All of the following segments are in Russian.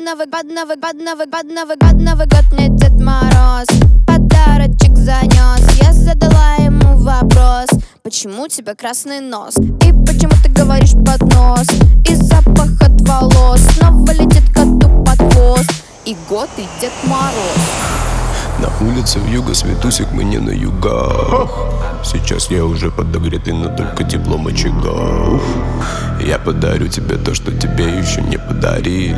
Под Новый год мне Дед Мороз подарочек занес. Я задала ему вопрос: почему у тебя красный нос? И почему ты говоришь под нос? И запах от волос снова летит коту под хвост. И год, и Дед Мороз. На улице вьюга, Светусик, мы не на югах. Сейчас я уже подогретый, но только теплом очага. Я подарю тебе то, что тебе еще не подарили.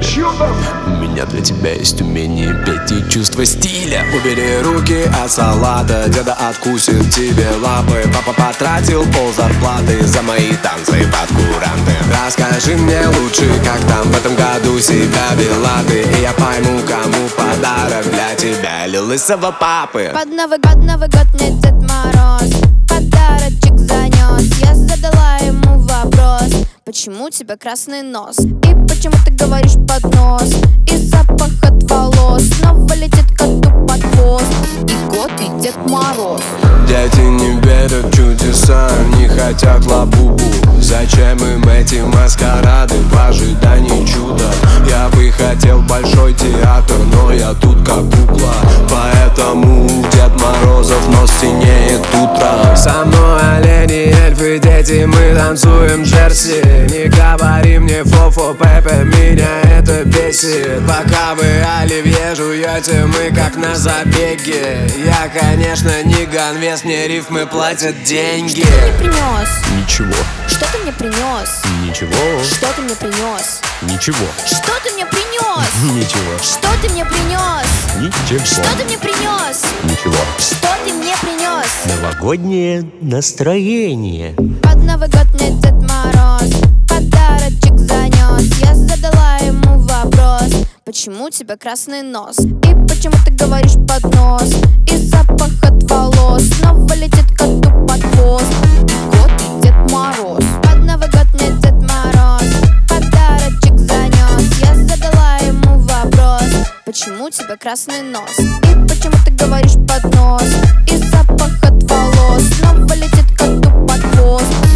У меня для тебя есть умение петь и чувство стиля. Убери руки от салата, деда откусит тебе лапы. Папа потратил пол зарплаты за мои танцы под куранты. Расскажи мне лучше, как там в этом году себя вела ты, и я пойму, кому подарок для тебя, лысого папы. Под Новый год мне Дед Мороз подарочек занес. Я задала ему вопрос: почему у тебя красный нос? И почему ты говоришь под нос? И запах от волос снова летит коту под хвост. И год, и Дед Мороз. Дети не верят в чудеса, не хотят лабубу. Зачем им эти маскарады в ожидании чуда? Я бы хотел большой театр, но я тут как кукла. Поэтому Дед Морозов нос синеет утром. Со мной олени, эльфы, дети, мы танцуем джерси. Не говори мне фо-фо, Пепе, меня это бесит. Пока вы оливье жуете, мы как на забеге. Я, конечно, не ганвест, мне рифмы платят деньги. Что ты мне принес? Ничего. Что ты мне принес? Ничего. Что ты мне принес? Ничего. Что ты мне принес? Ничего. Что ты мне принес? Ничего. Что ты мне принес? Ничего. Что ты мне принес? Новогоднее настроение. Под Новый год мне Дед Мороз подарочек занес. Я задала ему вопрос: почему у тебя красный нос? И почему ты говоришь под нос? И запах от волос снова летит коту под хвост. И год, и Дед Мороз. Под Новый год мне Дед Мороз подарочек занес. Я задала ему вопрос: почему у тебя красный нос? И почему ты говоришь под нос? И запах от волос снова летит коту под хвост.